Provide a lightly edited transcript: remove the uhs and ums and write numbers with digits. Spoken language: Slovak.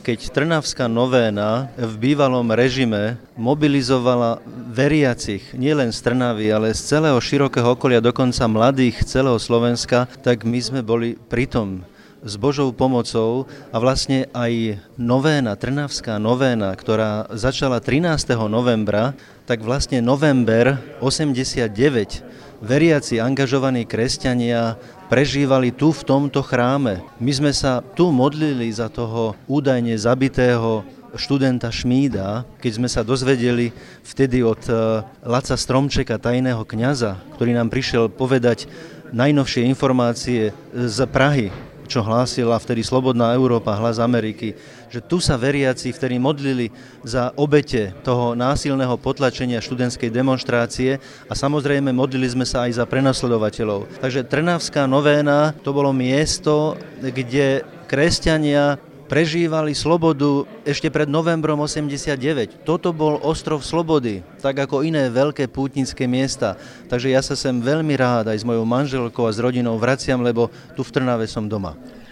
keď Trnavská novéna v bývalom režime mobilizovala veriacich nielen z Trnavy, ale z celého širokého okolia, dokonca mladých celého Slovenska, tak my sme boli pritom s Božou pomocou a vlastne aj novéna, Trnavská novéna, ktorá začala 13. novembra, tak vlastne november 89 veriaci, angažovaní kresťania prežívali tu v tomto chráme. My sme sa tu modlili za toho údajne zabitého študenta Šmída, keď sme sa dozvedeli vtedy od Laca Stromčeka, tajného kňaza, ktorý nám prišiel povedať najnovšie informácie z Prahy, čo hlásila vtedy Slobodná Európa, Hlas Ameriky, že tu sa veriaci vtedy modlili za obete toho násilného potlačenia študentskej demonštrácie a samozrejme modlili sme sa aj za prenasledovateľov. Takže Trnavská novéna to bolo miesto, kde kresťania prežívali slobodu ešte pred novembrom 89. Toto bol ostrov slobody, tak ako iné veľké pútnické miesta. Takže ja sa sem veľmi rád aj s mojou manželkou a s rodinou vraciam, lebo tu v Trnave som doma.